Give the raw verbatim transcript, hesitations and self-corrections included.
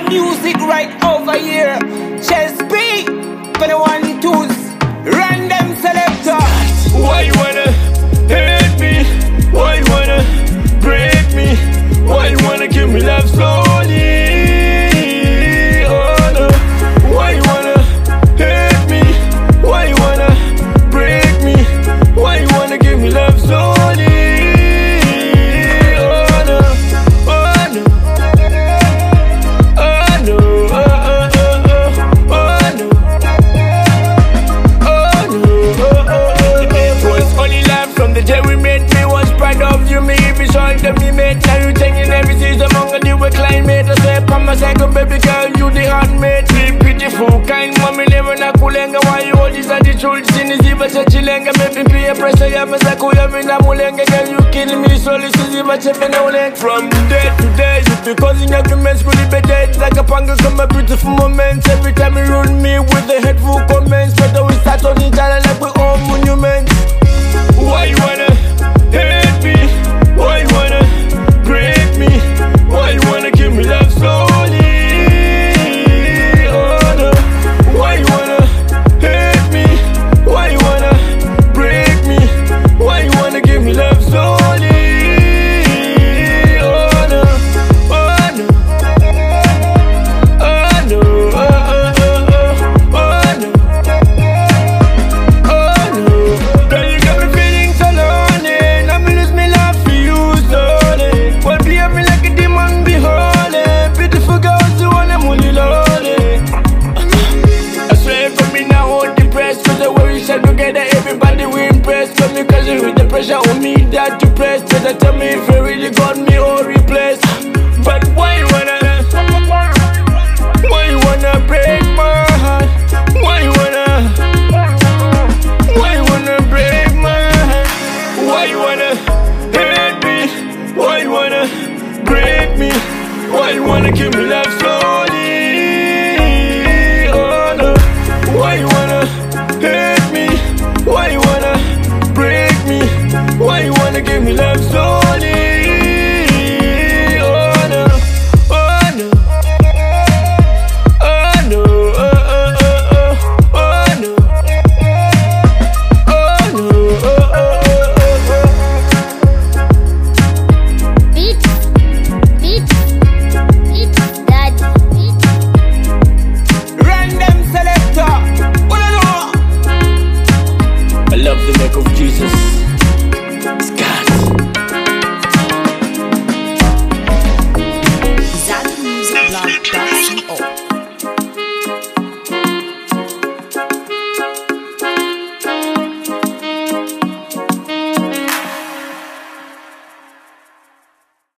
music right over here. Chess B, gonna one twos, random selector. Why you wanna hate me? Why you wanna break me? Why you wanna give me love slowly? Oh no. Why you wanna hate me? Why you wanna break me? Why you wanna give me love slowly? Oh no. Oh no. Oh no. Oh, oh, oh, oh. Oh no. Oh no. Oh, oh, oh. It was only love from the day we met. Me was proud of you. Me be showing them me mate. Now you taking every season among the new climate. I say, I'm a second baby girl, you the handmaid. Be beautiful, kind mommy, never na kulenga. Why you all these are the truth? Sini ziba cha chilenga. Maybe be a pressure, ya masa kuya mina mulenga. Girl, you killing me slowly, so ziba chepe na ulenga. From day to day, you be causing arguments, really bad dates. Like a panga, come a beautiful moments. Every time you ruin me with the hateful comments. Better we start on each other like we own monuments. Why you wanna hate me? Why you wanna break me? Why you wanna give me love slowly? Oh no. Why you wanna hate me? Why you wanna break me? Why you wanna give me love slowly? Oh no. Oh no. Oh no. Oh, oh, oh, oh. Oh no. Oh no. Girl, you got me feeling so lonely. Now me lose me love for you slowly. Well, behave me like a demon, be holy. Beautiful girls, you want them only lonely. I swear for me now, hold depressed. Cause the way we shall together, everybody we impressed. Cause me cause with the pressure on me that you press. Better tell me if you really got me or replace. But why you wanna, why you wanna break my heart? Why you wanna, why you wanna break my heart? Why you wanna hate me? Why you wanna break me? Why you wanna give me love slowly? Oh no. Why you wanna hate me? Why you wanna break me? Why you wanna give me love slowly? Oh no. Oh no. Oh no. Oh, oh, oh, oh. Oh no. Oh no. Oh, oh, oh, oh. Beat, beat, beat, dad, beat. Random selector. What do you know? I love the neck of Jesus. Scott. Zach Music Blog dot co.